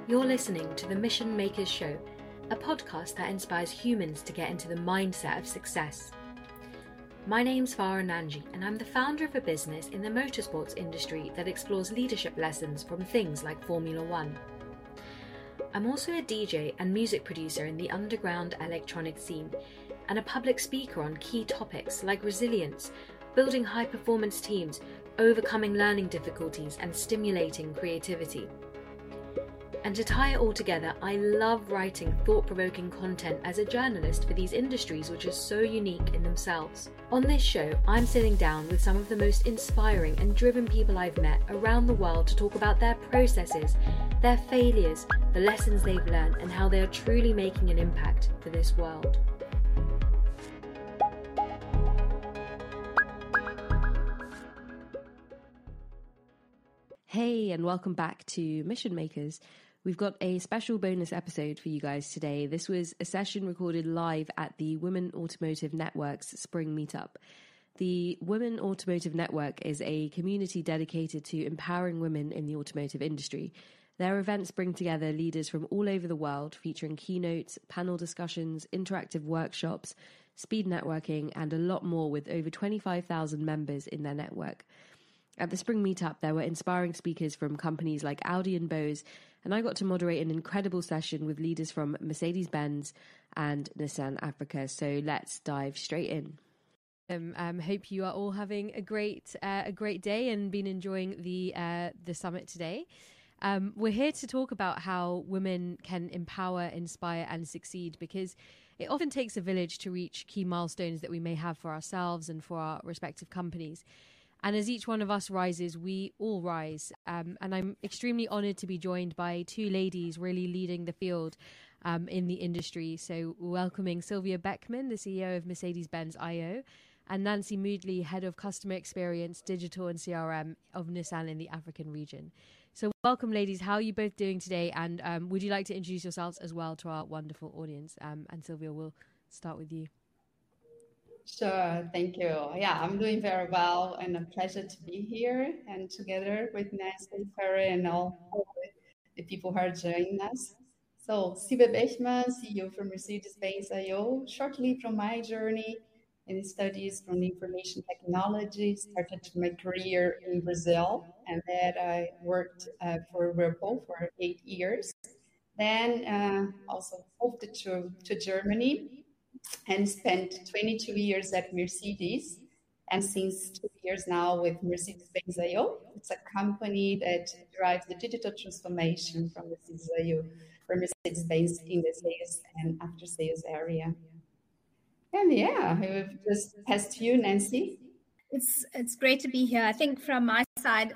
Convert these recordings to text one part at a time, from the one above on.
You're listening to the Mission Makers Show, a podcast that inspires humans to get into the mindset of success. My name's Farah Nanji, and I'm the founder of a business in the motorsports industry that explores leadership lessons from things like Formula One. I'm also a DJ and music producer in the underground electronic scene, and a public speaker on key topics like resilience, building high-performance teams, overcoming learning difficulties, and stimulating creativity. And to tie it all together, I love writing thought-provoking content as a journalist for these industries which are so unique in themselves. On this show, I'm sitting down with some of the most inspiring and driven people I've met around the world to talk about their processes, their failures, the lessons they've learned, and how they are truly making an impact for this world. Hey, and welcome back to Mission Makers. We've got a special bonus episode for you guys today. This was a session recorded live at the Women Automotive Network's Spring Meetup. The Women Automotive Network is a community dedicated to empowering women in the automotive industry. Their events bring together leaders from all over the world, featuring keynotes, panel discussions, interactive workshops, speed networking, and a lot more, with over 25,000 members in their network. At the Spring Meetup, there were inspiring speakers from companies like Audi and Bose, and I got to moderate an incredible session with leaders from Mercedes-Benz and Nissan Africa. So let's dive straight in. Hope you are all having a great day and been enjoying the summit today. We're here to talk about how women can empower, inspire, and succeed, because it often takes a village to reach key milestones that we may have for ourselves and for our respective companies. And as each one of us rises, we all rise. And I'm extremely honored to be joined by two ladies really leading the field in the industry. So welcoming Sylvia Beckman, the CEO of Mercedes-Benz IO, and Nancy Moodley, Head of Customer Experience, Digital and CRM of Nissan in the African region. So welcome, ladies. How are you both doing today? And would you like to introduce yourselves as well to our wonderful audience? And Sylvia, we'll start with you. Sure, thank you. Yeah, I'm doing very well, and a pleasure to be here and together with Nancy, Farah, and all the people who are joining us. So, Sylvia Beckman, CEO for Mercedes-Benz IO, shortly from my journey in studies from information technology, started my career in Brazil, and then I worked for Whirlpool for 8 years. Then also moved to Germany and spent 22 years at Mercedes, and since 2 years now with Mercedes-Benz IO. It's a company that drives the digital transformation from Mercedes IO for Mercedes-Benz in the sales and after-sales area. And yeah, I will just pass to you, Nancy. It's great to be here. I think from my side,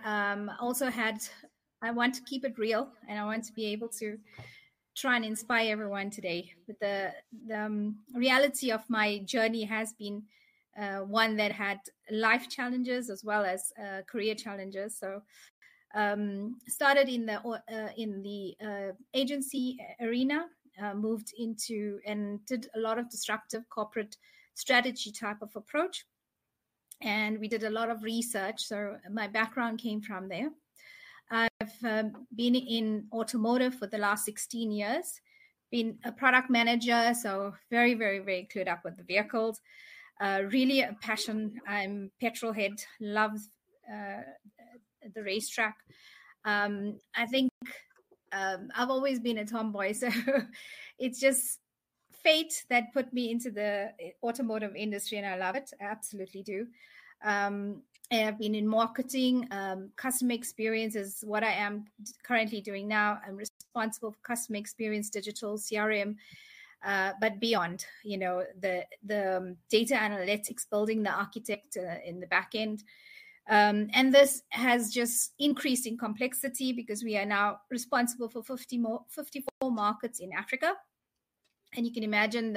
I want to keep it real, and I want to be able to try and inspire everyone today. But the reality of my journey has been one that had life challenges as well as career challenges. So started in the agency arena, moved into and did a lot of disruptive corporate strategy type of approach. And we did a lot of research. So my background came from there. I've been in automotive for the last 16 years, been a product manager, so very, very, very clued up with the vehicles. Really a passion. I'm petrol head, love the racetrack. I think I've always been a tomboy, so it's just fate that put me into the automotive industry, and I love it. I absolutely do. I've been in marketing. Customer experience is what I am currently doing now. I'm responsible for customer experience, digital, CRM, but beyond, the data analytics, building the architect in the back end. And this has just increased in complexity because we are now responsible for 54 markets in Africa. And you can imagine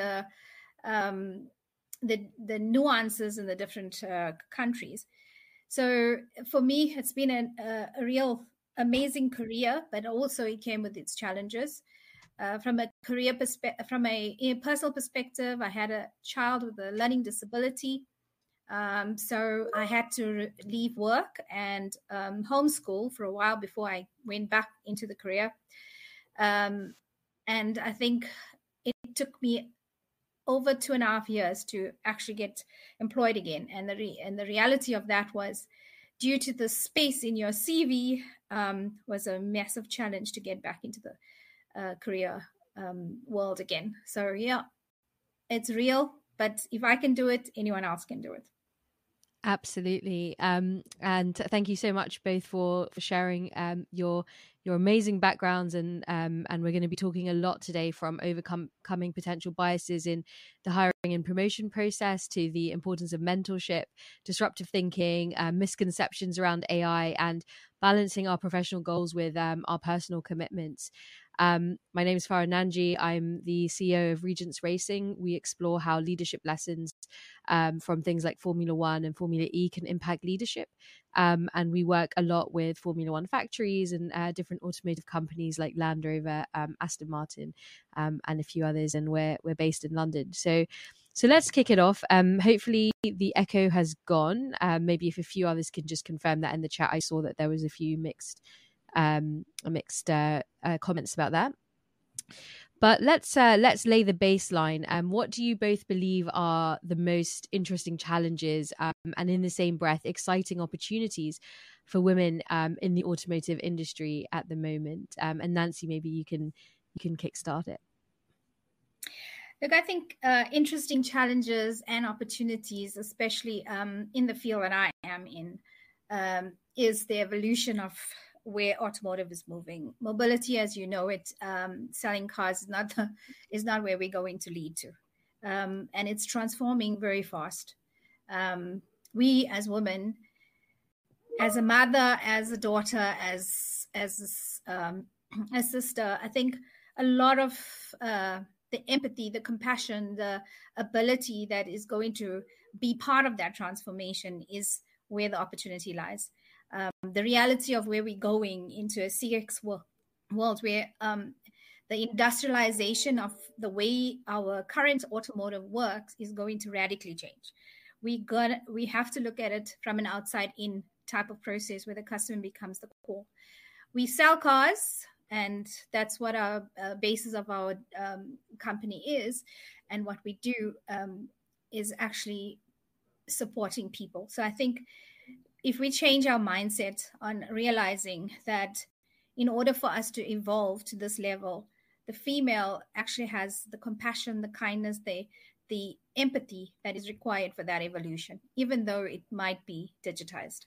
the nuances in the different countries. So for me, it's been a real amazing career, but also it came with its challenges. From a career perspective, from a personal perspective, I had a child with a learning disability. So I had to leave work and homeschool for a while before I went back into the career. And I think it took me over 2.5 years to actually get employed again. And the reality of that was, due to the space in your CV, was a massive challenge to get back into the career world again. So yeah, it's real, but if I can do it, anyone else can do it. Absolutely. And thank you so much both for sharing your amazing backgrounds, and we're going to be talking a lot today, from overcoming potential biases in the hiring and promotion process to the importance of mentorship, disruptive thinking, misconceptions around AI, and balancing our professional goals with our personal commitments. My name is Farah Nanji. I'm the CEO of Regents Racing. We explore how leadership lessons from things like Formula One and Formula E can impact leadership. And we work a lot with Formula One factories and different automotive companies like Land Rover, Aston Martin, and a few others. And we're based in London. So let's kick it off. Hopefully the echo has gone. Maybe if a few others can just confirm that in the chat. I saw that there was a few mixed comments about that. But let's lay the baseline. What do you both believe are the most interesting challenges, and in the same breath, exciting opportunities for women in the automotive industry at the moment? And Nancy, maybe you can kickstart it. Look, I think interesting challenges and opportunities, especially in the field that I am in, is the evolution of where automotive is moving. Mobility, as you know it, selling cars is not where we're going to lead to. And it's transforming very fast. We as women, as a mother, as a daughter, as a sister, I think a lot of the empathy, the compassion, the ability that is going to be part of that transformation is where the opportunity lies. The reality of where we're going into a CX world where the industrialization of the way our current automotive works is going to radically change. We have to look at it from an outside-in type of process where the customer becomes the core. We sell cars, and that's what our basis of our company is. And what we do is actually supporting people. So I think if we change our mindset on realizing that in order for us to evolve to this level, the female actually has the compassion, the kindness, the empathy that is required for that evolution, even though it might be digitized.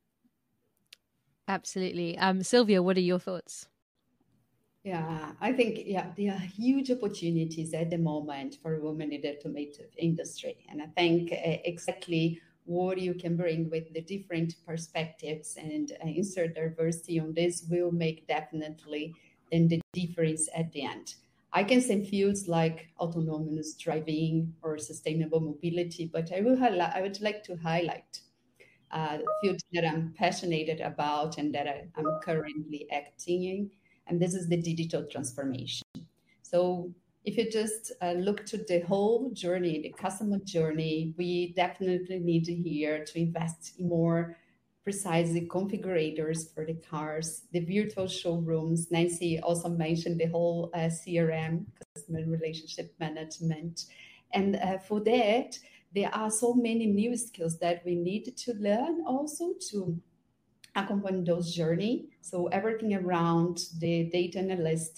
Absolutely. Sylvia, what are your thoughts? Yeah, I think, there are huge opportunities at the moment for women in the automotive industry. And I think exactly what you can bring with the different perspectives and insert diversity on this will make definitely then the difference at the end. I can say fields like autonomous driving or sustainable mobility, but I would like to highlight fields that I'm passionate about and that I'm currently acting in, and this is the digital transformation. So if you just look to the whole journey, the customer journey, we definitely need here to invest in more precisely configurators for the cars, the virtual showrooms. Nancy also mentioned the whole CRM, customer relationship management. And for that, there are so many new skills that we need to learn also to accompany those journey. So everything around the data analytics,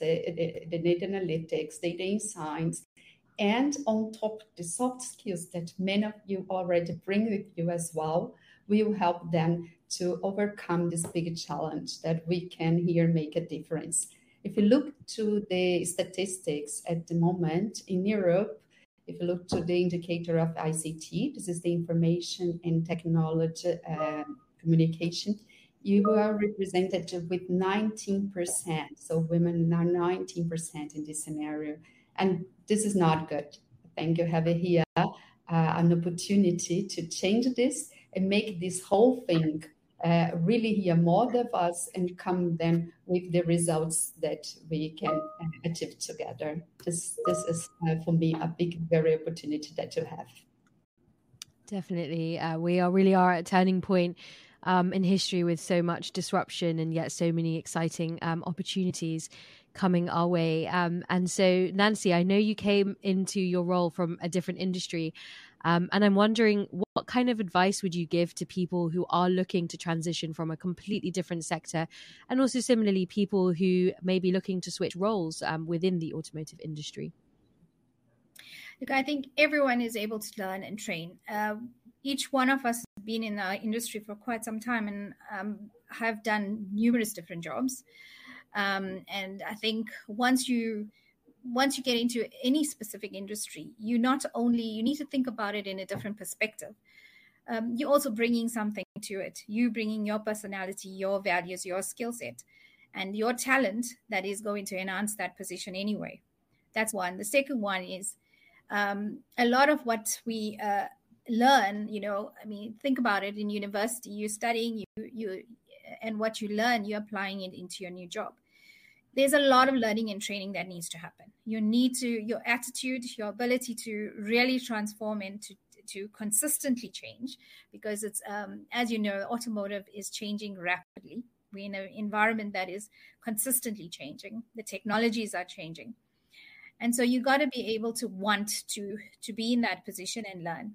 data insights, and on top the soft skills that many of you already bring with you as well, will help them to overcome this big challenge that we can here make a difference. If you look to the statistics at the moment in Europe, if you look to the indicator of ICT, this is the information and technology communication, you are represented with 19%. So women are 19% in this scenario. And this is not good. I think you have here an opportunity to change this and make this whole thing really here more diverse and come then with the results that we can achieve together. This is for me a big, very opportunity that you have. Really are at a turning point in history with so much disruption and yet so many exciting opportunities coming our way. And so, Nancy, I know you came into your role from a different industry. And I'm wondering, what kind of advice would you give to people who are looking to transition from a completely different sector, and also similarly people who may be looking to switch roles within the automotive industry? Look, I think everyone is able to learn and train. Each one of us has been in our industry for quite some time and have done numerous different jobs. And I think once you get into any specific industry, you need to think about it in a different perspective. You're also bringing something to it. You bringing your personality, your values, your skill set, and your talent that is going to enhance that position anyway. That's one. The second one is a lot of what we learn, think about it. In university, you're studying, and what you learn, you're applying it into your new job. There's a lot of learning and training that needs to happen. Your attitude, your ability to really transform and to consistently change, because it's, as you know, automotive is changing rapidly. We're in an environment that is consistently changing. The technologies are changing. And so you got to be able to want to be in that position and learn.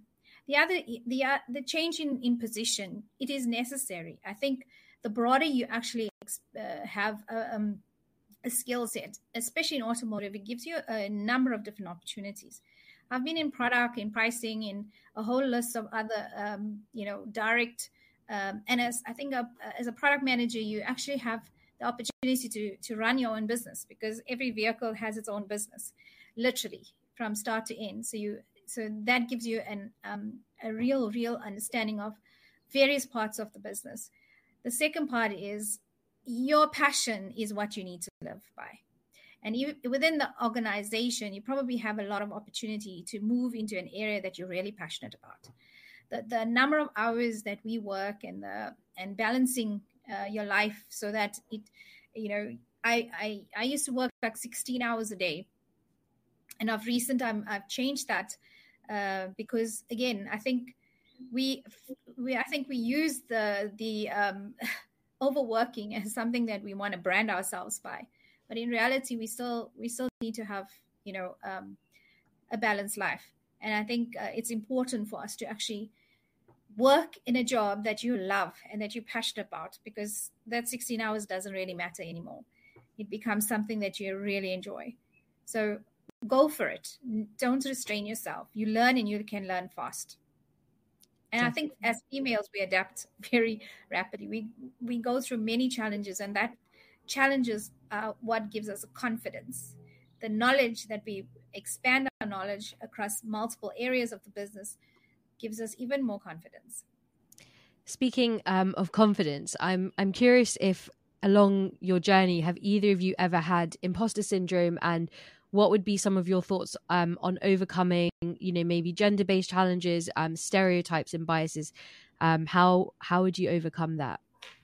The change in position, it is necessary. I think the broader you actually have a skill set, especially in automotive, it gives you a number of different opportunities. I've been in product, in pricing, in a whole list of other, direct. And as a product manager, you actually have the opportunity to run your own business, because every vehicle has its own business, literally from start to end. So that gives you a real understanding of various parts of the business. The second part is your passion is what you need to live by. And within the organization, you probably have a lot of opportunity to move into an area that you're really passionate about. The number of hours that we work and balancing your life so that I used to work like 16 hours a day, and of recent I've changed that because again I think we use the overworking as something that we want to brand ourselves by, but in reality we still need to have a balanced life. And I think it's important for us to actually work in a job that you love and that you're passionate about, because that 16 hours doesn't really matter anymore. It becomes something that you really enjoy. So go for it. Don't restrain yourself. You learn, and you can learn fast. And I think as females, we adapt very rapidly. We go through many challenges, and that challenges are what gives us confidence. The knowledge that we expand our knowledge across multiple areas of the business gives us even more confidence. Speaking of confidence, I'm curious if along your journey, have either of you ever had imposter syndrome, and what would be some of your thoughts on overcoming, maybe gender-based challenges, stereotypes and biases? How would you overcome that?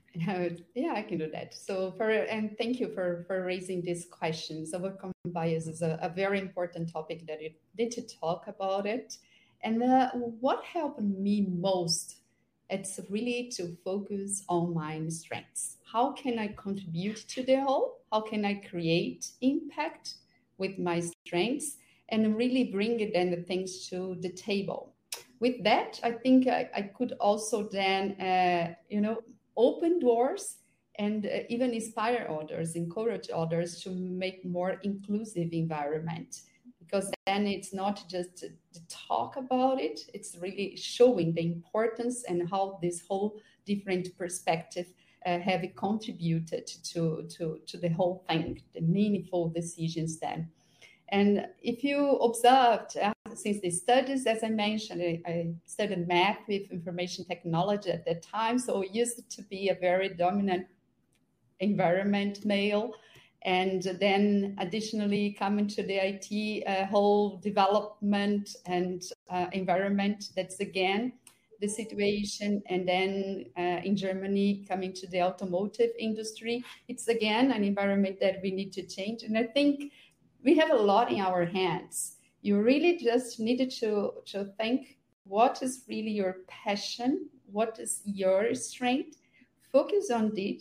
Yeah, I can do that. So and thank you for raising these questions. Overcoming bias is a very important topic that you need to talk about it. And what helped me most, it's really to focus on my strengths. How can I contribute to the whole? How can I create impact with my strengths and really bring it and the things to the table? With that, I think I could also then, open doors and even inspire others, encourage others to make more inclusive environment. Because then it's not just to talk about it, it's really showing the importance and how this whole different perspective have contributed to the whole thing, the meaningful decisions then. And if you observed, since the studies, as I mentioned, I studied math with information technology at that time, so it used to be a very dominant environment, male. And then additionally coming to the IT whole development and environment, that's again the situation. And then in Germany, coming to the automotive industry, it's again an environment that we need to change. And I think we have a lot in our hands. You really just needed to think what is really your passion, what is your strength, focus on this,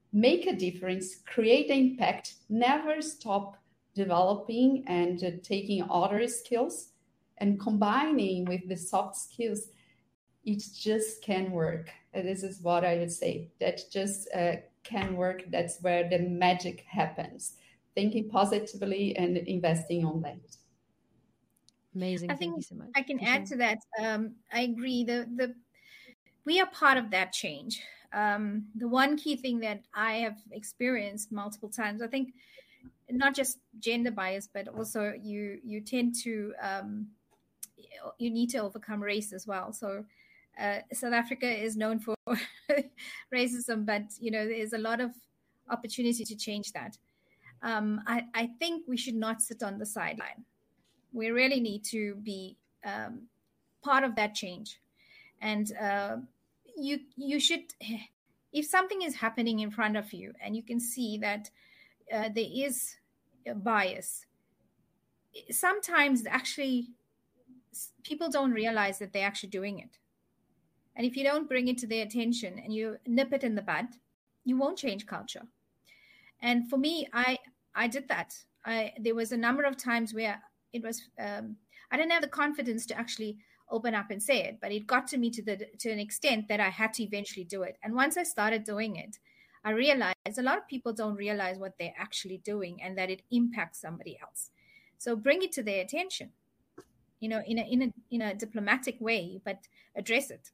make a difference, create impact, never stop developing and taking other skills and combining with the soft skills, it just can work. This is what I would say. That just can work. That's where the magic happens. Thinking positively and investing on that. Amazing. Thank you so much. I can add to that. I agree. We are part of that change. The one key thing that I have experienced multiple times, I think, not just gender bias, but also you tend to you need to overcome race as well. So South Africa is known for racism, but there's a lot of opportunity to change that. I think we should not sit on the sideline. We really need to be part of that change. And you should, if something is happening in front of you and you can see that there is a bias, sometimes actually people don't realize that they're actually doing it. And if you don't bring it to their attention and you nip it in the bud, you won't change culture. And for me, I did that. There was a number of times where it was, I didn't have the confidence to actually open up and say it, but it got to me to an extent that I had to eventually do it. And once I started doing it, I realized a lot of people don't realize what they're actually doing and that it impacts somebody else. So bring it to their attention, in a diplomatic way, but address it.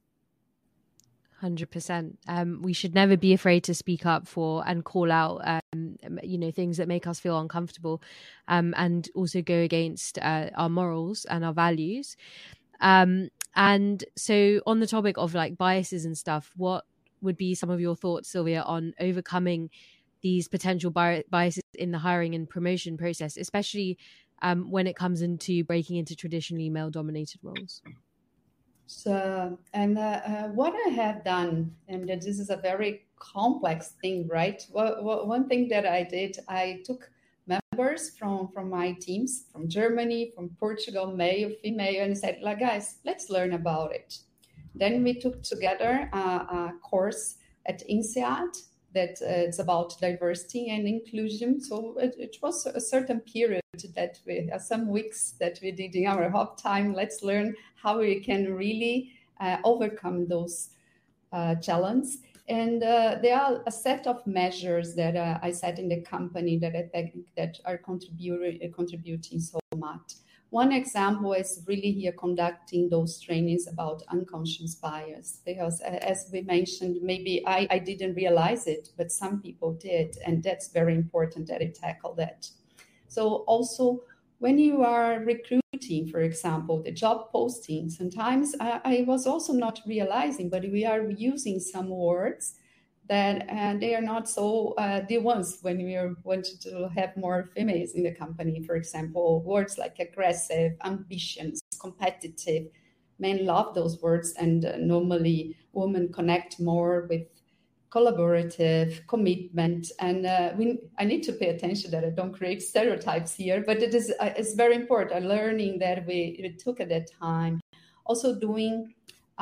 100%. We should never be afraid to speak up for and call out, things that make us feel uncomfortable, and also go against our morals and our values. And so on the topic of like biases and stuff, what would be some of your thoughts, Sylvia, on overcoming these potential biases in the hiring and promotion process, especially when it comes into breaking into traditionally male-dominated roles? So, and what I have done, and this is a very complex thing, right? One thing that I did, I took members from my teams, from Germany, from Portugal, male, female, and said, like, guys, let's learn about it. Then we took together a course at INSEAD that it's about diversity and inclusion. So it was a certain period that we, some weeks that we did in our hub time. Let's learn how we can really overcome those challenges. And there are a set of measures that I set in the company that I think that are contributing so much. One example is really here conducting those trainings about unconscious bias, because as we mentioned, maybe I didn't realize it, but some people did, and that's very important that I tackle that. So also when you are recruiting, for example, the job posting, sometimes I was also not realizing, but we are using some words that they are not so the ones when we want to have more females in the company. For example, words like aggressive, ambitious, competitive. Men love those words, and normally women connect more with collaborative, commitment, and I need to pay attention that I don't create stereotypes here, but it's very important. Learning that we took at that time. Also doing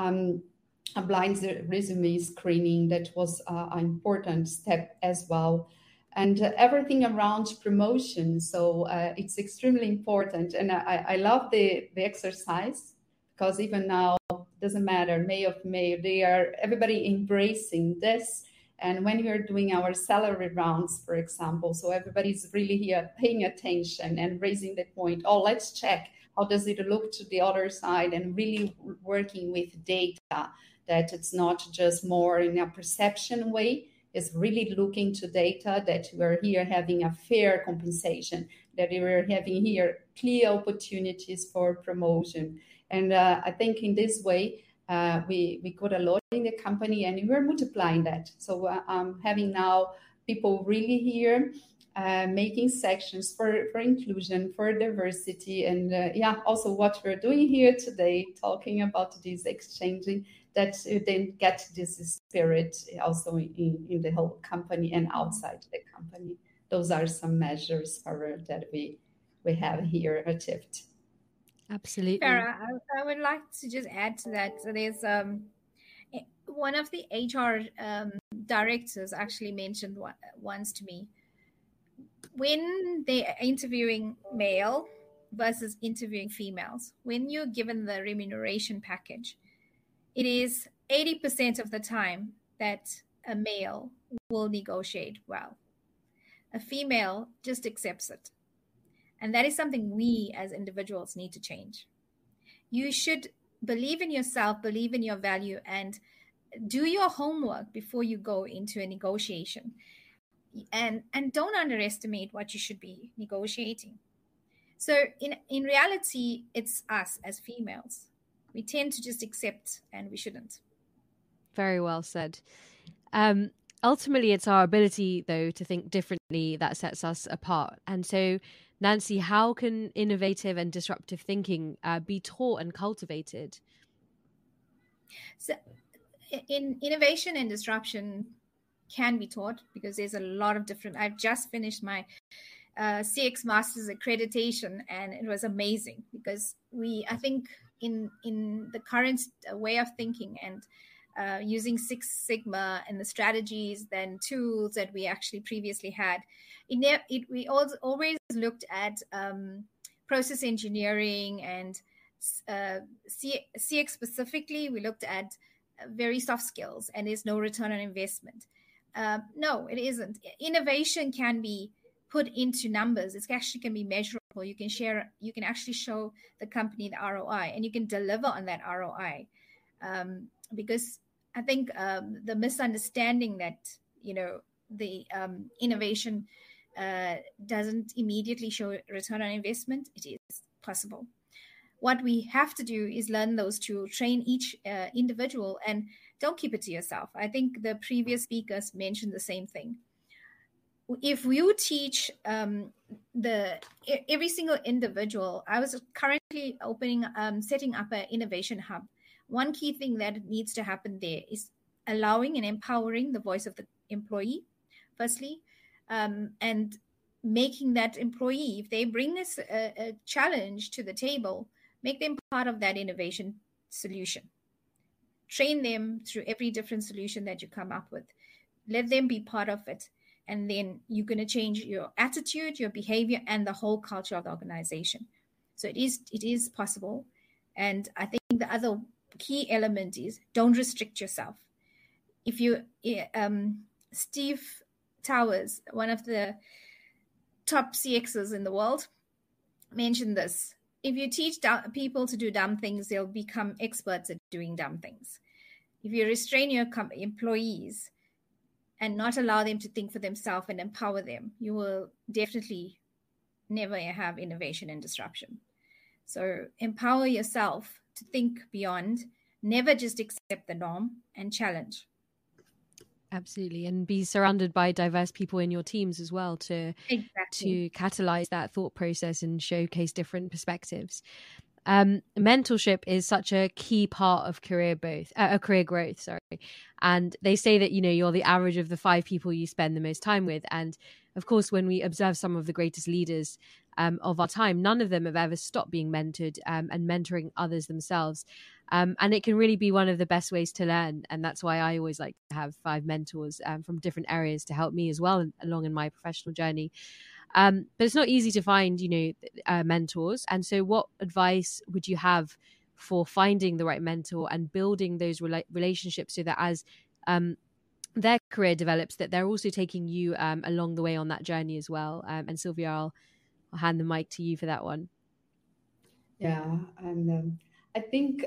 a blind resume screening, that was an important step as well. And everything around promotion. So it's extremely important. And I love the exercise, because even now, doesn't matter, male or female, everybody embracing this. And when we're doing our salary rounds, for example, so everybody's really here paying attention and raising the point, oh, let's check, how does it look to the other side, and really working with data, that it's not just more in a perception way, it's really looking to data, that we're here having a fair compensation, that we're having here clear opportunities for promotion. And I think in this way, we got a lot in the company, and we're multiplying that. So I'm having now people really here making sections for inclusion, for diversity, and also what we're doing here today, talking about this, exchanging, that then get this spirit also in the whole company and outside the company. Those are some measures that we have here achieved. Absolutely. Farah, I would like to just add to that. So there's one of the HR directors actually mentioned once to me, when they are interviewing male versus interviewing females, when you're given the remuneration package, it is 80% of the time that a male will negotiate well. A female just accepts it. And that is something we as individuals need to change. You should believe in yourself, believe in your value, and do your homework before you go into a negotiation. And don't underestimate what you should be negotiating. So in reality, it's us as females. We tend to just accept, and we shouldn't. Very well said. Ultimately, it's our ability, though, to think differently that sets us apart. And so, Nancy, how can innovative and disruptive thinking be taught and cultivated? So, in innovation and disruption can be taught, because there's a lot of different. I've just finished my CX Masters accreditation, and it was amazing, because I think in the current way of thinking and using Six Sigma and the strategies and tools that we actually previously had, we always looked at process engineering and CX specifically. We looked at very soft skills, and there's no return on investment. No, it isn't. Innovation can be put into numbers. It actually can be measurable. You can actually show the company the ROI, and you can deliver on that ROI. Because I think the misunderstanding that, the innovation doesn't immediately show return on investment, it is possible. What we have to do is learn those to train each individual, and don't keep it to yourself. I think the previous speakers mentioned the same thing. If you teach every single individual, I was currently setting up an innovation hub. One key thing that needs to happen there is allowing and empowering the voice of the employee, firstly, and making that employee, if they bring a challenge to the table, make them part of that innovation solution. Train them through every different solution that you come up with. Let them be part of it. And then you're going to change your attitude, your behavior, and the whole culture of the organization. So it is possible. And I think the other key element is don't restrict yourself. If you, Steve Towers, one of the top CXs in the world, mentioned this. If you teach people to do dumb things, they'll become experts at doing dumb things. If you restrain your employees and not allow them to think for themselves and empower them, you will definitely never have innovation and disruption. So empower yourself to think beyond, never just accept the norm, and challenge. Absolutely. And be surrounded by diverse people in your teams as well to catalyze that thought process and showcase different perspectives. Mentorship is such a key part of career growth. And they say that, you're the average of the 5 people you spend the most time with. And of course, when we observe some of the greatest leaders of our time, none of them have ever stopped being mentored and mentoring others themselves. And it can really be one of the best ways to learn. And that's why I always like to have 5 mentors from different areas to help me as well along in my professional journey. But it's not easy to find, mentors. And so what advice would you have for finding the right mentor and building those relationships so that as their career develops, that they're also taking you along the way on that journey as well? And Sylvia, I'll hand the mic to you for that one. Yeah, and I think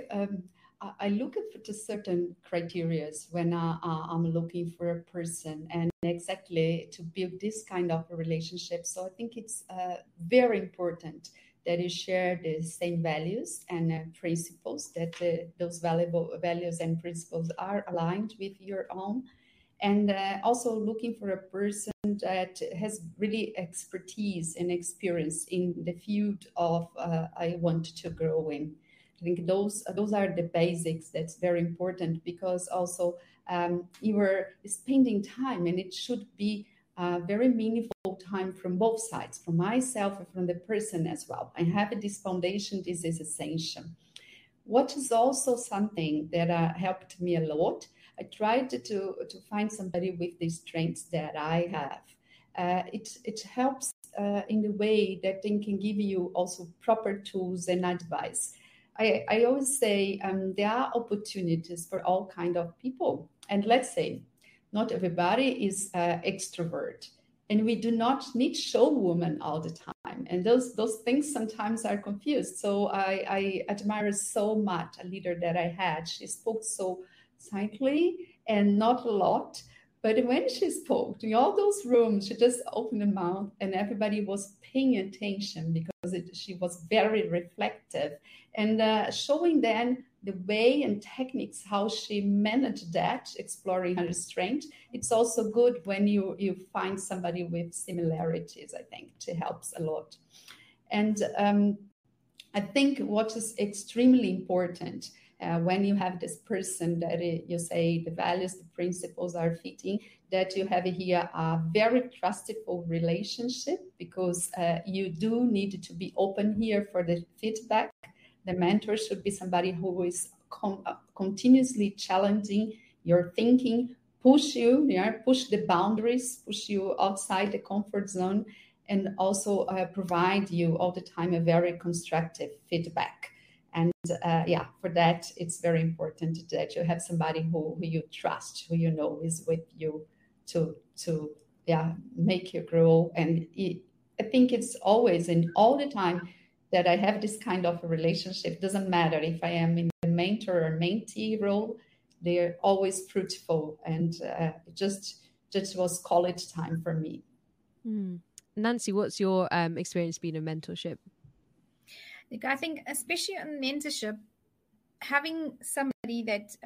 I look at certain criteria when I'm looking for a person, and exactly to build this kind of a relationship. So I think it's very important that you share the same values and principles, that those valuable values and principles are aligned with your own. And also looking for a person that has really expertise and experience in the field of I want to grow in. I think those are the basics. That's very important, because also you are spending time, and it should be very meaningful time from both sides, from myself and from the person as well. I have this foundation. This is essential. What is also something that helped me a lot, I tried to find somebody with the strengths that I have. It helps in the way that they can give you also proper tools and advice. I always say there are opportunities for all kind of people. And let's say not everybody is extrovert. And we do not need show women all the time. And those things sometimes are confused. So I admire so much a leader that I had. She spoke so silently and not a lot. But when she spoke in all those rooms, she just opened her mouth and everybody was paying attention because she was very reflective and showing then the way and techniques how she managed that, exploring her strength. It's also good when you find somebody with similarities, I think. It helps a lot. And I think what is extremely important when you have this person that you say the values, the principles are fitting, that you have here a very trustful relationship, because you do need to be open here for the feedback. The mentor should be somebody who is continuously challenging your thinking, push the boundaries, push you outside the comfort zone, and also provide you all the time a very constructive feedback. And for that, it's very important that you have somebody who you trust, who you know is with you to make you grow. And I think it's always and all the time that I have this kind of a relationship. Doesn't matter if I am in the mentor or mentee role, they're always fruitful, and just was college time for me. Nancy, what's your experience being in mentorship? I think especially in mentorship, having somebody that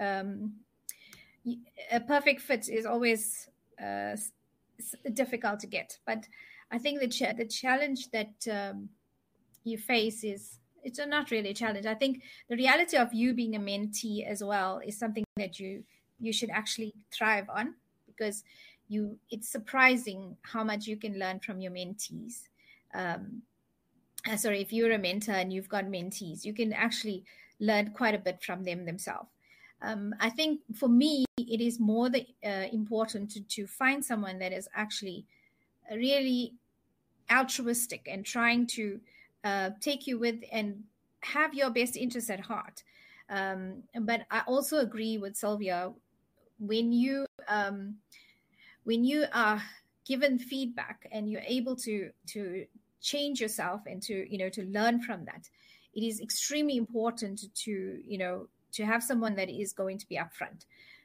a perfect fit is always difficult to get. But I think the challenge that you face it's not really a challenge. I think the reality of you being a mentee as well is something that you should actually thrive on, because it's surprising how much you can learn from your mentees. If you're a mentor and you've got mentees, you can actually learn quite a bit from them themselves. I think for me, it is more important to find someone that is actually really altruistic and trying to take you with and have your best interests at heart. But I also agree with Sylvia, when you are given feedback and you're able to change yourself and to learn from that, it is extremely important to have someone that is going to be upfront.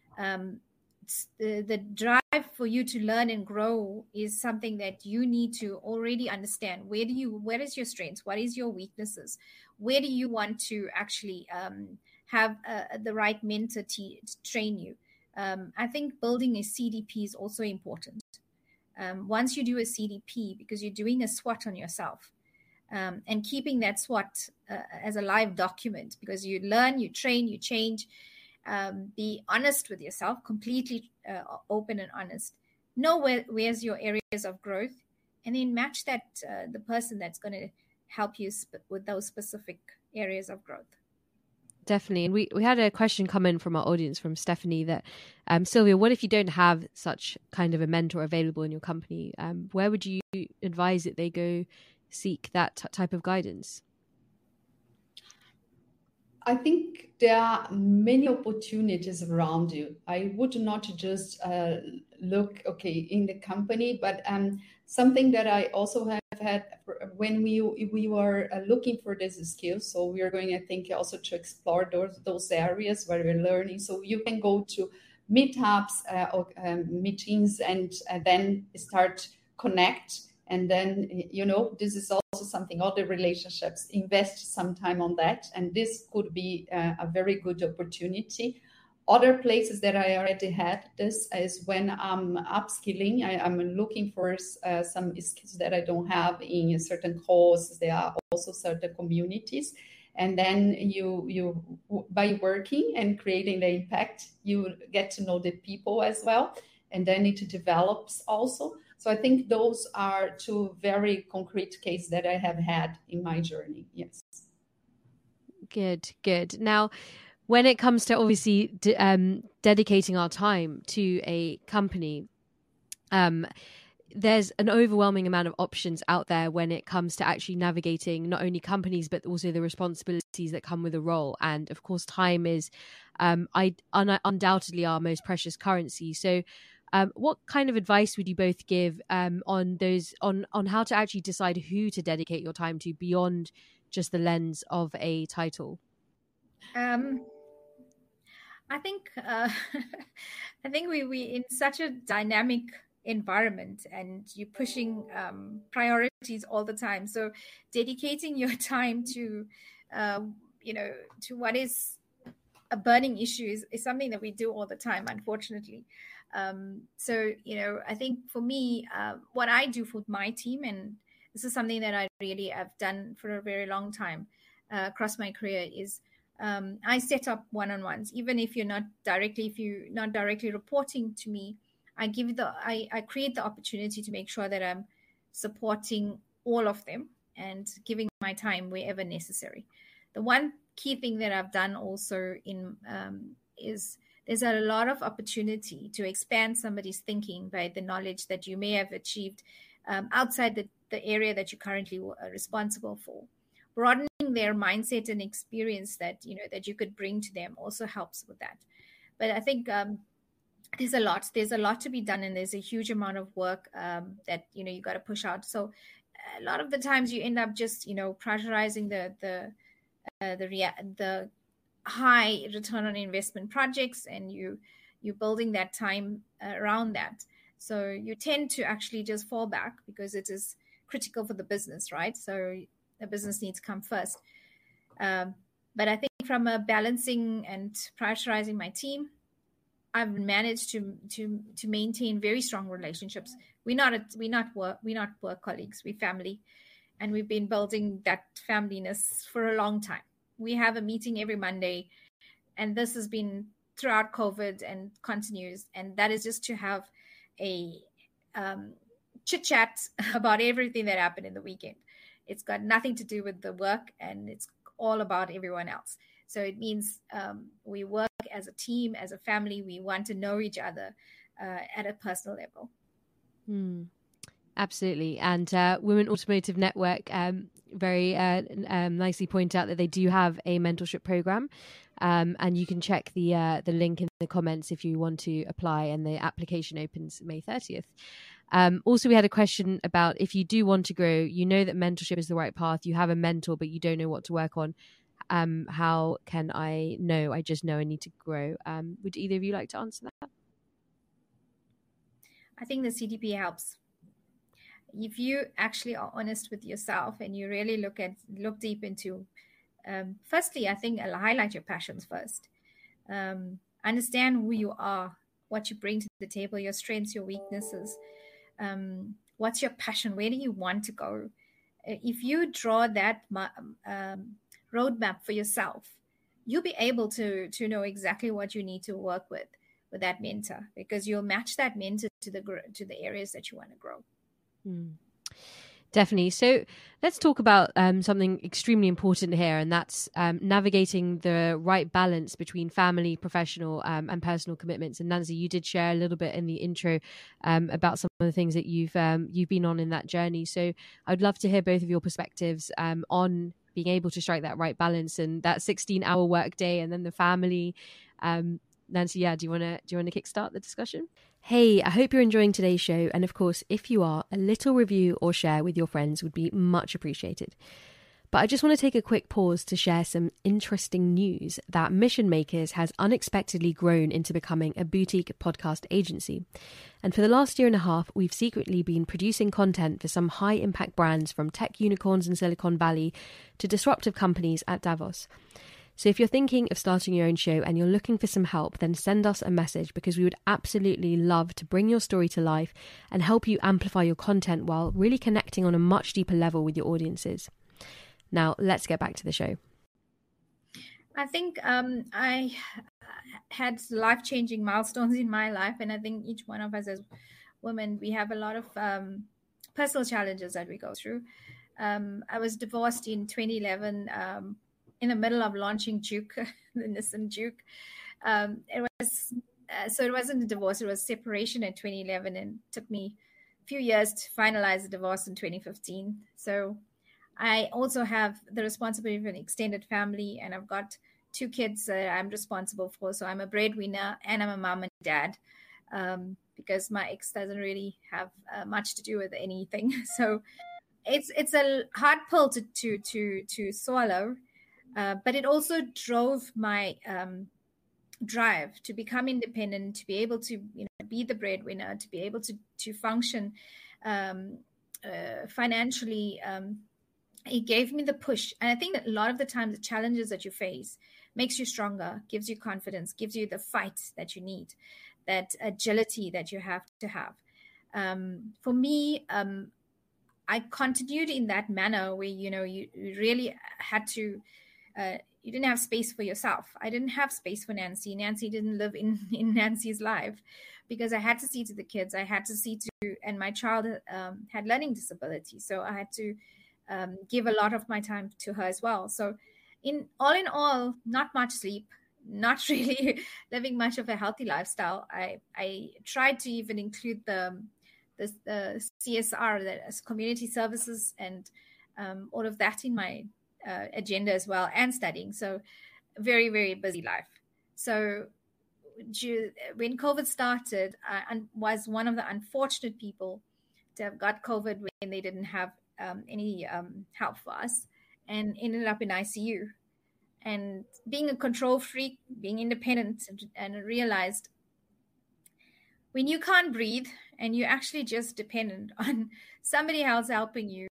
The drive for you to learn and grow is something that you need to already understand. Where is your strengths? What is your weaknesses? Where do you want to actually have the right mentor to train you? I think building a CDP is also important. Once you do a CDP, because you're doing a SWOT on yourself, and keeping that SWOT as a live document, because you learn, you train, you change. Be honest with yourself, completely open and honest. Know where's your areas of growth, and then match that the person that's going to help you with those specific areas of growth. Definitely. And we had a question come in from our audience, from Stephanie, that Sylvia, what if you don't have such kind of a mentor available in your company? Where would you advise that they go seek that type of guidance? I think there are many opportunities around you. I would not just look, in the company, but something that I also have had when we were looking for these skills. So we are going, I think, also to explore those areas where we're learning. So you can go to meetups or meetings and then start connect. And then, this is also something, all the relationships, invest some time on that. And this could be a very good opportunity. Other places that I already had this is when I'm upskilling. I'm looking for some skills that I don't have in certain courses. There are also certain communities. And then you by working and creating the impact, you get to know the people as well. And then it develops also. So I think those are two very concrete cases that I have had in my journey. Yes. Good. Now, when it comes to obviously dedicating our time to a company, there's an overwhelming amount of options out there when it comes to actually navigating not only companies, but also the responsibilities that come with a role. And of course, time is undoubtedly our most precious currency. So what kind of advice would you both give on how to actually decide who to dedicate your time to beyond just the lens of a title? I think we in such a dynamic environment, and you're pushing priorities all the time. So dedicating your time to to what is a burning issue is something that we do all the time, unfortunately. So I think for me, what I do for my team, and this is something that I really have done for a very long time across my career, is I set up one-on-ones. Even if you're not directly reporting to me, I create the opportunity to make sure that I'm supporting all of them and giving my time wherever necessary. The one key thing that I've done also is there's a lot of opportunity to expand somebody's thinking by the knowledge that you may have achieved outside the area that you're currently responsible for. Broadening their mindset and experience that you could bring to them also helps with that. But I think there's a lot to be done, and there's a huge amount of work that you got to push out. So a lot of the times you end up just prioritizing the high return on investment projects, and you're building that time around that. So you tend to actually just fall back because it is critical for the business, right? So the business needs to come first. But I think from a balancing and prioritizing my team, I've managed to maintain very strong relationships. We're not work colleagues. We're family, and we've been building that familyness for a long time. We have a meeting every Monday, and this has been throughout COVID and continues. And that is just to have a chit chat about everything that happened in the weekend. It's got nothing to do with the work, and it's all about everyone else. So it means we work as a team, as a family. We want to know each other at a personal level. Absolutely. And Women Automotive Network very nicely point out that they do have a mentorship program. And you can check the link in the comments if you want to apply, and the application opens May 30th. Also, we had a question about if you do want to grow, you know that mentorship is the right path. You have a mentor, but you don't know what to work on. How can I know? I just know I need to grow. Would either of you like to answer that? I think the CDP helps. If you actually are honest with yourself and you really look deep into, firstly, I think I'll highlight your passions first. Understand who you are, what you bring to the table, your strengths, your weaknesses. What's your passion? Where do you want to go? If you draw that roadmap for yourself, you'll be able to know exactly what you need to work with that mentor, because you'll match that mentor to the areas that you want to grow. Definitely. So let's talk about something extremely important here, and that's navigating the right balance between family, professional, and personal commitments. And Nancy, you did share a little bit in the intro about some of the things that you've been on in that journey. So I'd love to hear both of your perspectives on being able to strike that right balance and that 16-hour work day, and then the family. Nancy, do you want to kickstart the discussion? Hey, I hope you're enjoying today's show. And of course, if you are, a little review or share with your friends would be much appreciated. But I just want to take a quick pause to share some interesting news that Mission Makers has unexpectedly grown into becoming a boutique podcast agency. And for the last year and a half, we've secretly been producing content for some high-impact brands, from tech unicorns in Silicon Valley to disruptive companies at Davos. So if you're thinking of starting your own show and you're looking for some help, then send us a message, because we would absolutely love to bring your story to life and help you amplify your content while really connecting on a much deeper level with your audiences. Now, let's get back to the show. I think I had life-changing milestones in my life, and I think each one of us as women, we have a lot of personal challenges that we go through. I was divorced in 2011, in the middle of launching Juke, the Nissan Juke. So it wasn't a divorce, it was separation in 2011, and it took me a few years to finalize the divorce in 2015. So I also have the responsibility of an extended family, and I've got 2 kids that I'm responsible for. So I'm a breadwinner and I'm a mom and dad, because my ex doesn't really have much to do with anything. So it's a hard pill to swallow, but it also drove my drive to become independent, to be able to be the breadwinner, to be able to function financially. It gave me the push. And I think that a lot of the times the challenges that you face makes you stronger, gives you confidence, gives you the fight that you need, that agility that you have to have. For me, I continued in that manner where, you really had to, you didn't have space for yourself. I didn't have space for Nancy. Nancy didn't live in Nancy's life, because I had to see to the kids. I had to see to, and my child had learning disabilities. So I had to give a lot of my time to her as well. So in all, not much sleep, not really living much of a healthy lifestyle. I tried to even include the CSR, that as community services, and all of that in my agenda as well, and studying. So very, very busy life. So when COVID started, I was one of the unfortunate people to have got COVID when they didn't have any help for us, and ended up in ICU. And being a control freak, being independent, and realized when you can't breathe and you're actually just dependent on somebody else helping you,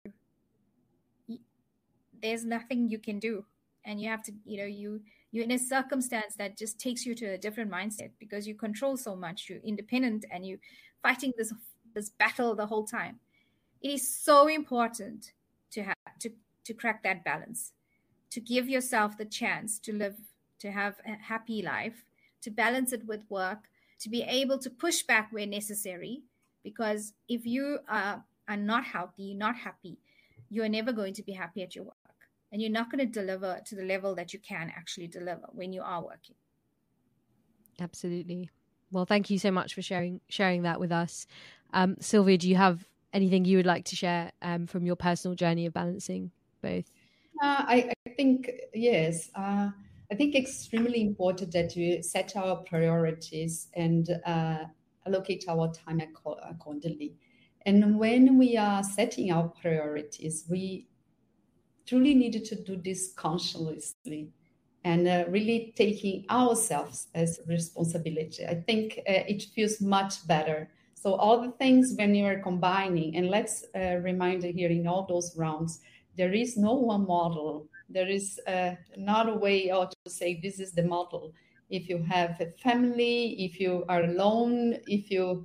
there's nothing you can do. And you have to, you're in a circumstance that just takes you to a different mindset, because you control so much, you're independent, and you're fighting this battle the whole time. It is so important to crack that balance, to give yourself the chance to live, to have a happy life, to balance it with work, to be able to push back where necessary. Because if you are not healthy, not happy, you're never going to be happy at your work, and you're not going to deliver to the level that you can actually deliver when you are working. Absolutely. Well, thank you so much for sharing that with us. Sylvia, do you have anything you would like to share from your personal journey of balancing both? I think, yes. I think extremely important that we set our priorities and allocate our time accordingly. And when we are setting our priorities, we truly need to do this consciously and really taking ourselves as responsibility. I think it feels much better. So all the things when you are combining, and let's remind here in all those rounds, there is no one model. There is not a way to say this is the model. If you have a family, if you are alone, if you,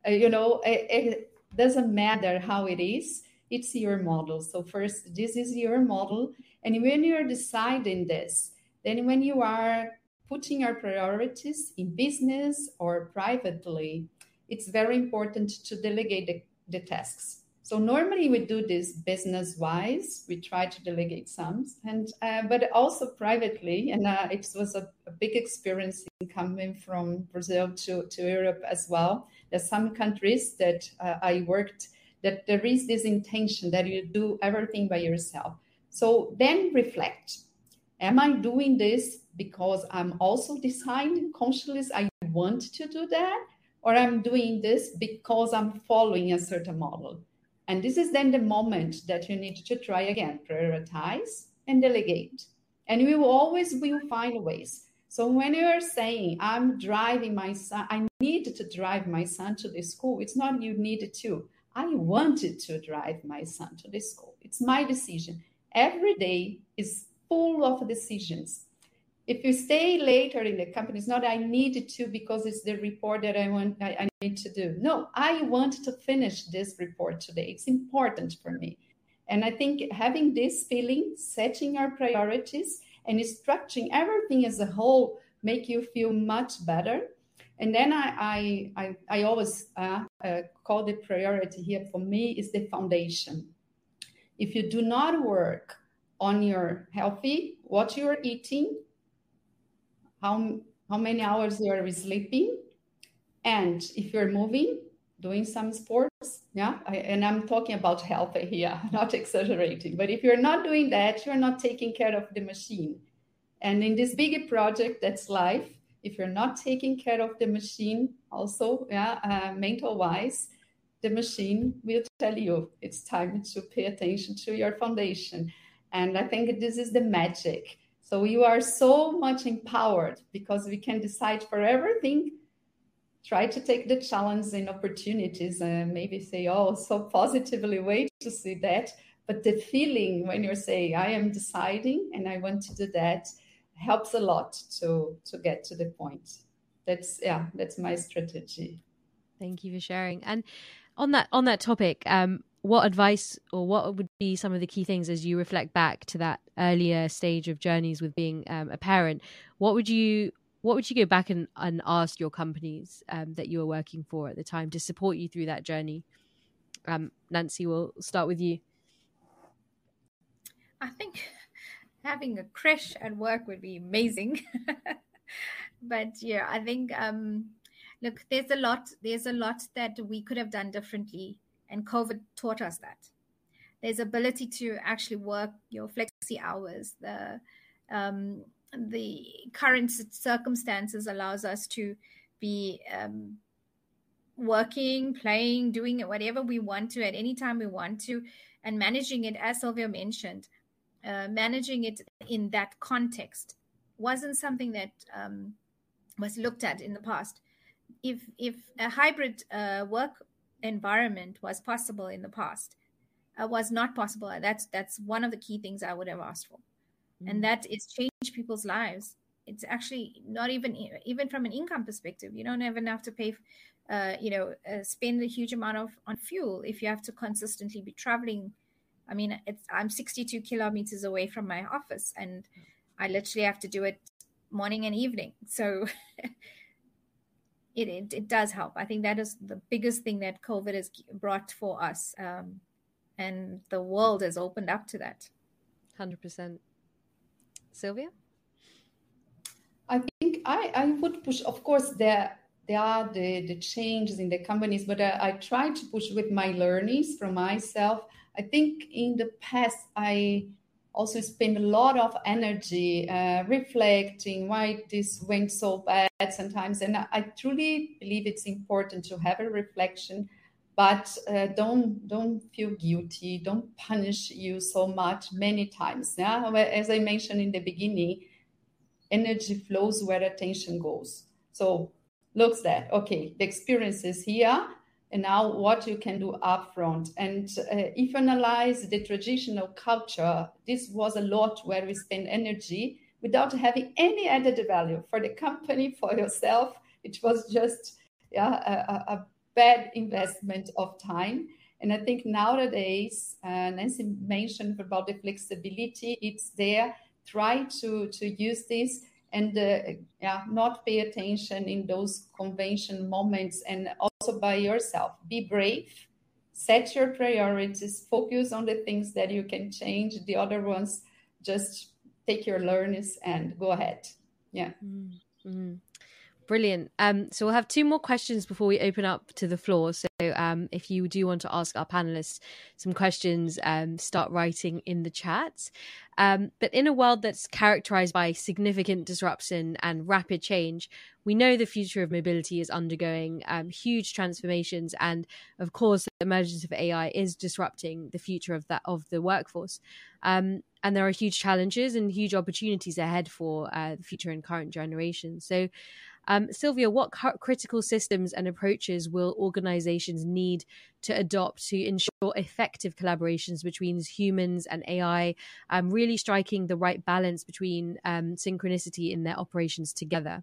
it doesn't matter how it is, it's your model. So first, this is your model. And when you're deciding this, then when you are putting your priorities in business or privately, it's very important to delegate the tasks. So normally we do this business-wise. We try to delegate some, but also privately. And it was a big experience in coming from Brazil to Europe as well. There's some countries that I worked that there is this intention that you do everything by yourself. So then reflect. Am I doing this because I'm also deciding consciously I want to do that? Or I'm doing this because I'm following a certain model? And this is then the moment that you need to try again, prioritize and delegate. And we will always find ways. So when you're saying, I'm driving my son, I need to drive my son to the school, it's not you needed to. I wanted to drive my son to the school. It's my decision. Every day is full of decisions. If you stay later in the company, it's not I needed to because it's the report that I need to do. No, I want to finish this report today. It's important for me. And I think having this feeling, setting our priorities and structuring everything as a whole make you feel much better. And then I always call the priority here for me is the foundation. If you do not work on your healthy, what you're eating, how many hours you are sleeping, and if you're moving, doing some sports, and I'm talking about health here, not exaggerating, but if you're not doing that, you're not taking care of the machine. And in this big project that's life, if you're not taking care of the machine also, mental wise, the machine will tell you it's time to pay attention to your foundation. And I think this is the magic. So you are so much empowered because we can decide for everything. Try to take the challenge and opportunities and maybe say, oh, so positively way to see that. But the feeling when you're saying, I am deciding and I want to do that, helps a lot to get to the point. That's my strategy. Thank you for sharing. And on that topic, what advice or what would be some of the key things as you reflect back to that earlier stage of journeys with being a parent? What would you go back and ask your companies that you were working for at the time to support you through that journey? Nancy, we'll start with you. I think having a creche at work would be amazing. But yeah, I think, look, there's a lot that we could have done differently. And COVID taught us that. There's ability to actually work your flexi hours. The current circumstances allows us to be working, playing, doing it, whatever we want to at any time we want to, and managing it, as Sylvia mentioned, managing it in that context wasn't something that was looked at in the past. If a hybrid work environment was possible in the past, was not possible, that's one of the key things I would have asked for. And that is change people's lives. It's actually not even from an income perspective. You don't even have to pay, spend a huge amount on fuel if you have to consistently be traveling. I mean, I'm 62 kilometers away from my office, and I literally have to do it morning and evening. So it does help. I think that is the biggest thing that COVID has brought for us, and the world has opened up to that. 100%. Sylvia? I think I would push, of course, there are the changes in the companies, but I try to push with my learnings from myself. I think in the past, I also spend a lot of energy reflecting why this went so bad sometimes. And I truly believe it's important to have a reflection, but don't feel guilty. Don't punish you so much many times. Yeah? As I mentioned in the beginning, energy flows where attention goes. So looks that, okay, the experience is here, and now what you can do upfront. And if you analyze the traditional culture, this was a lot where we spend energy without having any added value for the company, for yourself. It was just a bad investment of time. And I think nowadays, Nancy mentioned about the flexibility, it's there. Try to use this and not pay attention in those convention moments, and also by yourself. Be brave, set your priorities, focus on the things that you can change. The other ones, just take your learnings and go ahead. Yeah. Mm-hmm. Brilliant. So we'll have two more questions before we open up to the floor. So if you do want to ask our panelists some questions, start writing in the chat. But in a world that's characterized by significant disruption and rapid change, we know the future of mobility is undergoing huge transformations. And of course, the emergence of AI is disrupting the future of the workforce. And there are huge challenges and huge opportunities ahead for the future and current generations. So Sylvia, what critical systems and approaches will organizations need to adopt to ensure effective collaborations between humans and AI, really striking the right balance between synchronicity in their operations together?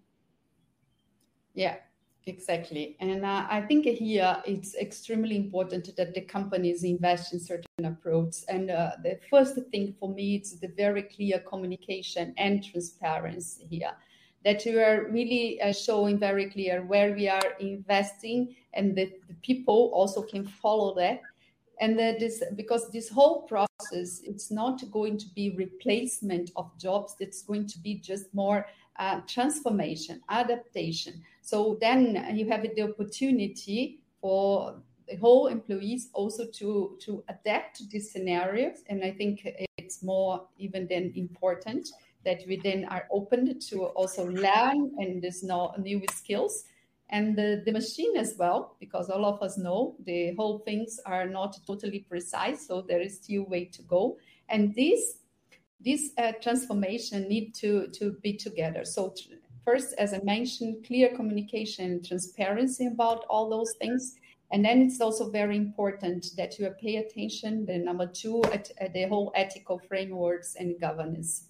Yeah, exactly. And I think here it's extremely important that the companies invest in certain approach. And the first thing for me is the very clear communication and transparency here, that we are really showing very clear where we are investing, and that the people also can follow that. And that is because this whole process, it's not going to be replacement of jobs. It's going to be just more transformation, adaptation. So then you have the opportunity for the whole employees also to adapt to these scenarios. And I think it's more even then important that we then are open to also learn and there's no new skills. And the machine as well, because all of us know the whole things are not totally precise, so there is still way to go. And this transformation need to be together. So first, as I mentioned, clear communication, transparency about all those things. And then it's also very important that you pay attention, the number two, at the whole ethical frameworks and governance.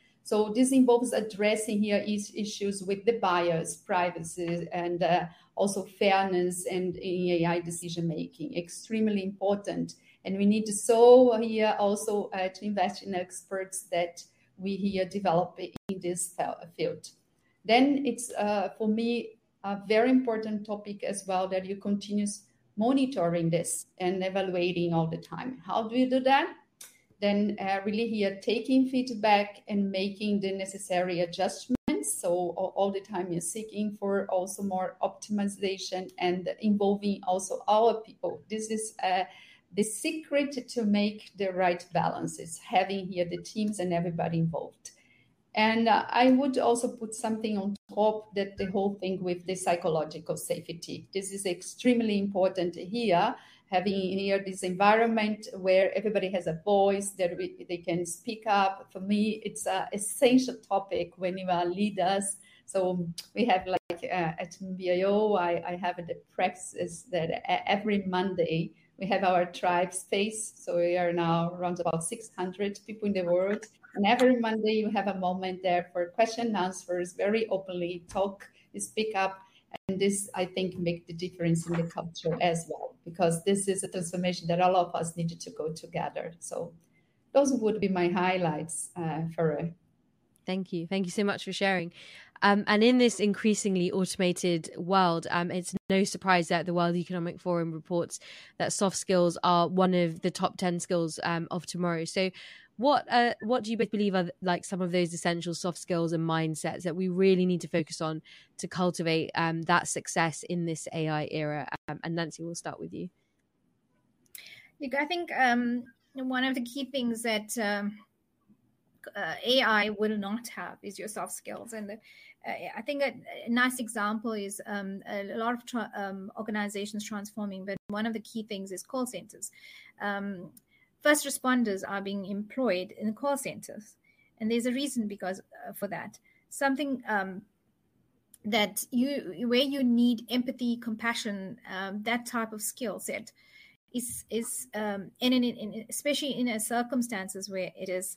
So this involves addressing here issues with the bias, privacy, and also fairness and in AI decision-making, extremely important. And we need to here also to invest in experts that we here develop in this field. Then it's, for me, a very important topic as well that you continue monitoring this and evaluating all the time. How do you do that? Then really here taking feedback and making the necessary adjustments. So all the time you're seeking for also more optimization and involving also our people. This is the secret to make the right balances, having here the teams and everybody involved. And I would also put something on top, that the whole thing with the psychological safety. This is extremely important here, having here this environment where everybody has a voice, that they can speak up. For me, it's an essential topic when you are leaders. So we have like at BIO, I have the practice that every Monday we have our tribe space. So we are now around about 600 people in the world. And every Monday you have a moment there for question and answers, very openly talk, speak up. And this, I think, make the difference in the culture as well, because this is a transformation that all of us needed to go together. So those would be my highlights, Farah. Thank you. Thank you so much for sharing. And in this increasingly automated world, it's no surprise that the World Economic Forum reports that soft skills are one of the top 10 skills of tomorrow. So what do you believe are like some of those essential soft skills and mindsets that we really need to focus on to cultivate that success in this AI era? And Nancy, we'll start with you. Look, I think one of the key things that AI will not have is your soft skills. And I think a nice example is a lot of organizations transforming, but one of the key things is call centers. First responders are being employed in call centers, and there's a reason for that. Something that where you need empathy, compassion, that type of skill set is especially in circumstances where it is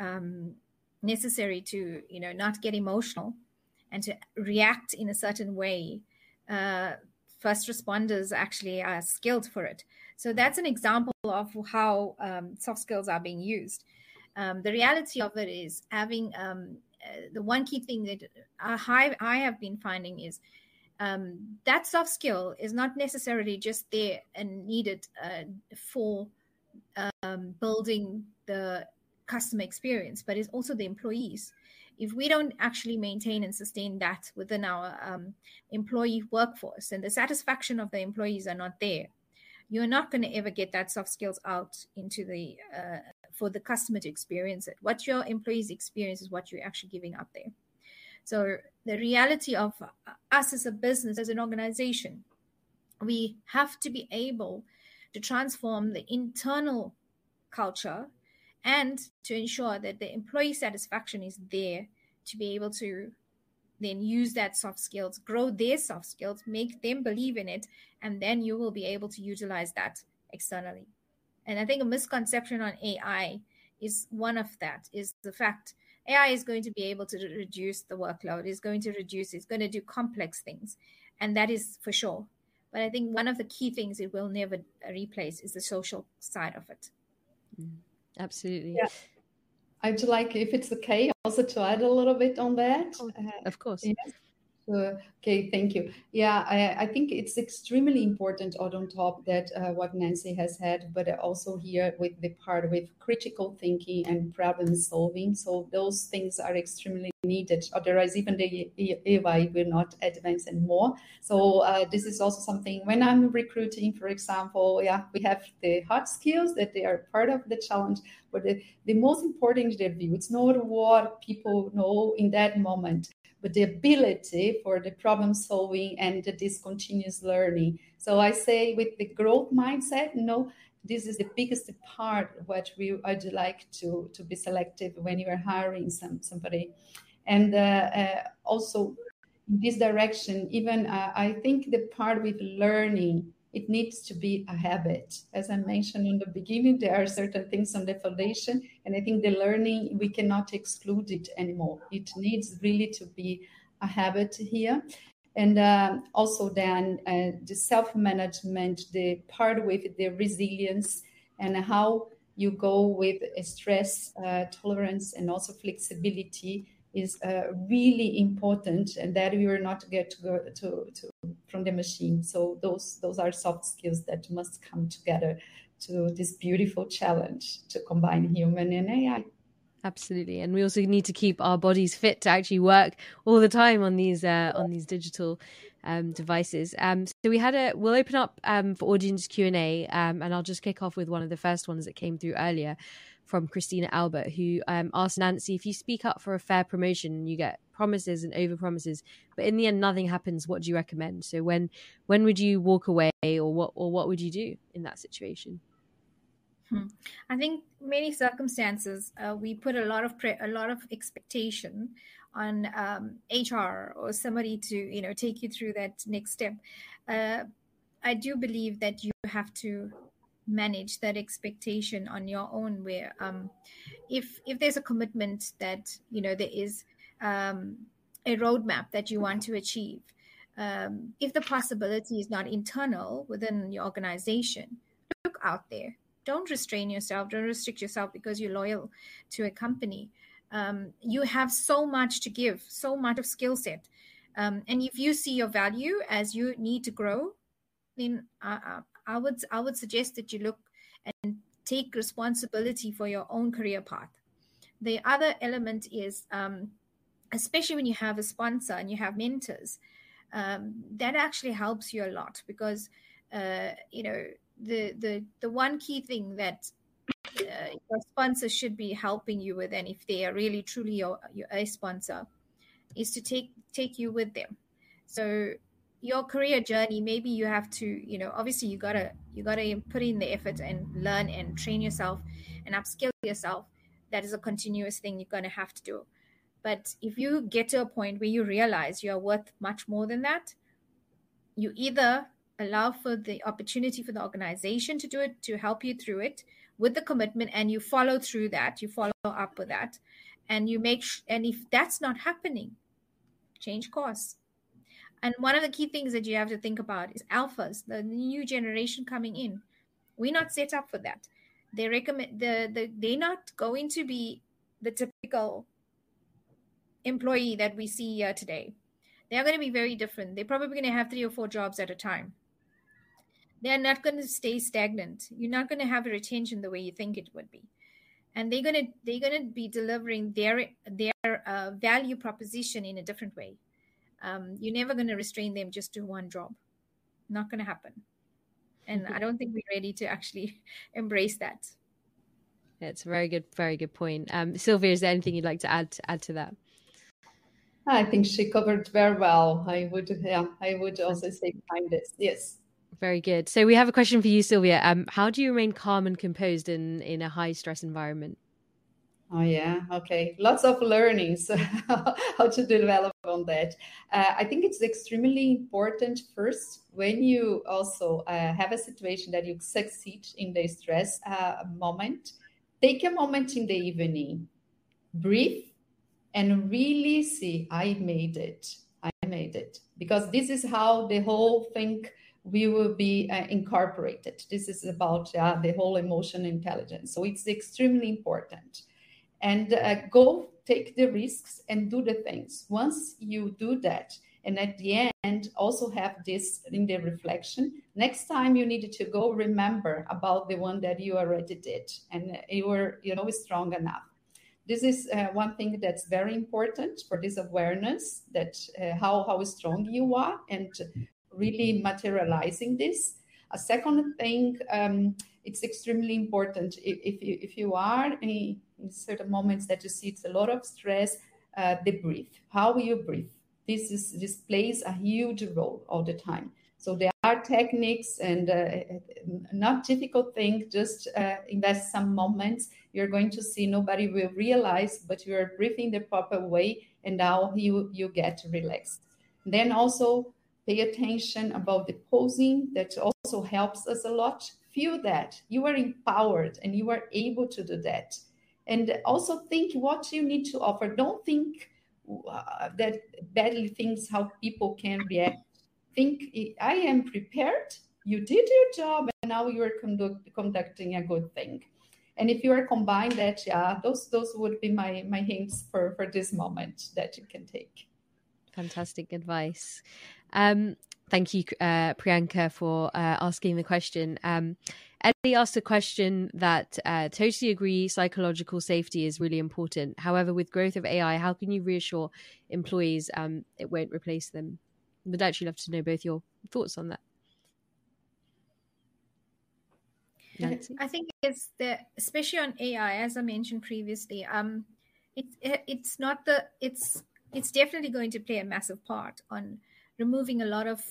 necessary to not get emotional and to react in a certain way. First responders actually are skilled for it. So that's an example of how soft skills are being used. The reality of it is having the one key thing that I have been finding is that soft skill is not necessarily just there and needed for building the customer experience, but it's also the employees. If we don't actually maintain and sustain that within our employee workforce, and the satisfaction of the employees are not there, you're not going to ever get that soft skills out into the for the customer to experience it. What your employees experience is what you're actually giving out there. So the reality of us as a business, as an organization, we have to be able to transform the internal culture and to ensure that the employee satisfaction is there to be able to then use that soft skills, grow their soft skills, make them believe in it, and then you will be able to utilize that externally. And I think a misconception on AI is one of that, is the fact AI is going to be able to reduce the workload, it's going to do complex things, and that is for sure. But I think one of the key things it will never replace is the social side of it. Absolutely. Yeah. I'd like, if it's okay, also to add a little bit on that. Of course. Yes. Okay, thank you. Yeah, I think it's extremely important on top that what Nancy has said, but also here with the part with critical thinking and problem solving. So those things are extremely needed. Otherwise, even the AI will not advance anymore. So this is also something when I'm recruiting, for example, yeah, we have the hard skills that they are part of the challenge, but the most important interview, it's not what people know in that moment, but the ability for the problem solving and this continuous learning. So I say with the growth mindset, this is the biggest part what I'd like to be selective when you are hiring somebody. And also in this direction, even I think the part with learning, it needs to be a habit. As I mentioned in the beginning, there are certain things on the foundation, and I think the learning, we cannot exclude it anymore. It needs really to be a habit here. And also then the self-management, the part with the resilience and how you go with stress tolerance and also flexibility is really important, and that we will not get to go to from the machine. So those are soft skills that must come together to this beautiful challenge to combine human and AI. Absolutely, and we also need to keep our bodies fit to actually work all the time on these digital devices. So we'll open up for audience Q&A, and I'll just kick off with one of the first ones that came through earlier from Christina Albert, who asked Nancy, if you speak up for a fair promotion, you get promises and over promises, but in the end nothing happens, what do you recommend? So when would you walk away, or what would you do in that situation? I think many circumstances we put a lot of expectation on HR or somebody to take you through that next step. I do believe that you have to manage that expectation on your own, where if there's a commitment that there is a roadmap that you want to achieve, if the possibility is not internal within your organization, look out there. Don't restrain yourself, don't restrict yourself because you're loyal to a company. You have so much to give, so much of skill set, and if you see your value as you need to grow, then I would suggest that you look and take responsibility for your own career path. The other element is, especially when you have a sponsor and you have mentors, that actually helps you a lot, because the one key thing that your sponsor should be helping you with, and if they are really truly your a sponsor, is to take you with them. So your career journey, maybe you have to, obviously you gotta put in the effort and learn and train yourself and upskill yourself. That is a continuous thing you're gonna have to do. But if you get to a point where you realize you are worth much more than that, you either allow for the opportunity for the organization to do it, to help you through it with the commitment, and you follow through that, you follow up with that, and you and if that's not happening, change course. And one of the key things that you have to think about is alphas, the new generation coming in. We're not set up for that. They recommend they're not going to be the typical employee that we see here today. They're going to be very different. They're probably going to have 3 or 4 jobs at a time. They're not going to stay stagnant. You're not going to have a retention the way you think it would be. And they're going to be delivering their value proposition in a different way. You're never going to restrain them just to one job. Not going to happen. And I don't think we're ready to actually embrace that. It's a very good point. Sylvia, is there anything you'd like to add to that? I think she covered very well. I would also say behind this. Yes. Very good. So we have a question for you, Sylvia. How do you remain calm and composed in a high stress environment? Oh, yeah. Okay. Lots of learnings how to develop on that. I think it's extremely important first, when you also have a situation that you succeed in the stress moment, take a moment in the evening, breathe, and really see, I made it. Because this is how the whole thing we will be incorporated. This is about the whole emotional intelligence. So it's extremely important. And go take the risks and do the things. Once you do that, And at the end, also have this in the reflection. Next time you needed to go, remember about the one that you already did, and you were, strong enough. This is one thing that's very important for this awareness, that how strong you are, and really materializing this. A second thing, it's extremely important if you are in certain moments that you see it's a lot of stress, the breathe. How will you breathe? This plays a huge role all the time. So there are techniques, and not difficult thing. Just invest some moments. You're going to see nobody will realize, but you are breathing the proper way, and now you get relaxed. Then also pay attention about the posing. That also helps us a lot. Feel that you are empowered and you are able to do that. And also think what you need to offer. Don't think that badly things how people can react. Think, I am prepared, you did your job, and now you are conducting a good thing. And if you are combined that, those would be my hints for this moment that you can take. Fantastic advice. Thank you, Priyanka, for asking the question. Ellie asked a question that totally agree, psychological safety is really important. However, with growth of AI, how can you reassure employees it won't replace them? Would actually love to know both your thoughts on that. Nancy? I think it's especially on AI, as I mentioned previously, it's definitely going to play a massive part on removing a lot of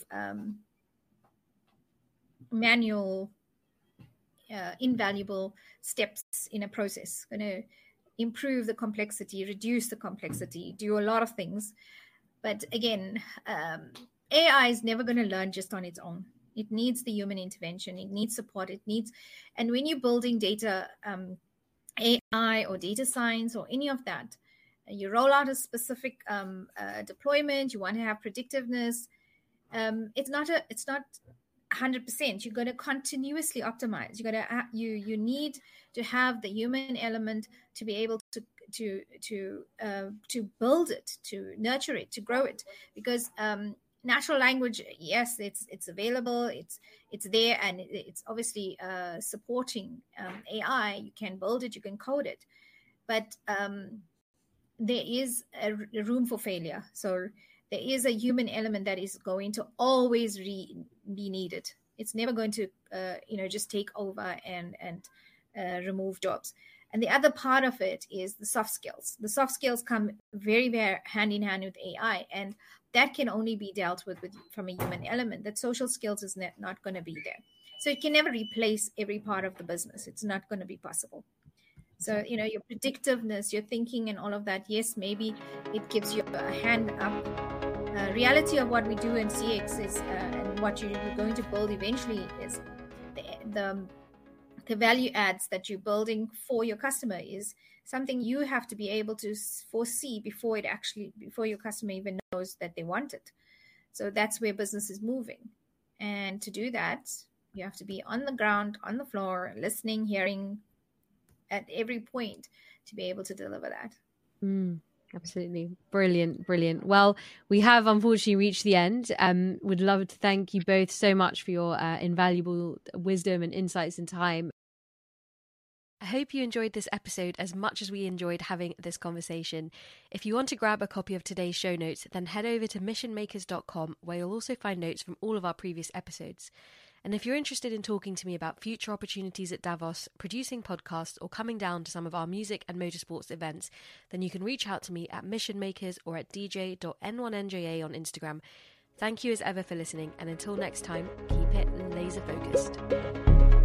manual, invaluable steps in a process. Going to improve the complexity, reduce the complexity, do a lot of things. But again, AI is never going to learn just on its own. It needs the human intervention. It needs support. And when you're building data, AI or data science or any of that, you roll out a specific deployment. You want to have predictiveness. It's not 100%. You're going to continuously optimize. You need to have the human element to be able to build it, to nurture it, to grow it, because natural language, yes, it's available, it's there, and it's obviously supporting AI. You can build it, you can code it, but there is a room for failure. So there is a human element that is going to always be needed. It's never going to just take over and remove jobs. And the other part of it is the soft skills. The soft skills come very, very hand in hand with AI, and that can only be dealt with from a human element. That social skills is not going to be there. So it can never replace every part of the business. It's not going to be possible. So, your predictiveness, your thinking and all of that, yes, maybe it gives you a hand up. Reality of what we do in CX is, and what you're going to build eventually is the value adds that you're building for your customer is something you have to be able to foresee before your customer even knows that they want it. So that's where business is moving. And to do that, you have to be on the ground, on the floor, listening, hearing at every point to be able to deliver that. Absolutely. Brilliant. Well, we have unfortunately reached the end. Would love to thank you both so much for your invaluable wisdom and insights and time. I hope you enjoyed this episode as much as we enjoyed having this conversation. If you want to grab a copy of today's show notes, then head over to missionmakers.com, where you'll also find notes from all of our previous episodes. And if you're interested in talking to me about future opportunities at Davos, producing podcasts, or coming down to some of our music and motorsports events, then you can reach out to me at Mission Makers or at dj.n1nja on Instagram. Thank you as ever for listening, and until next time, keep it laser focused.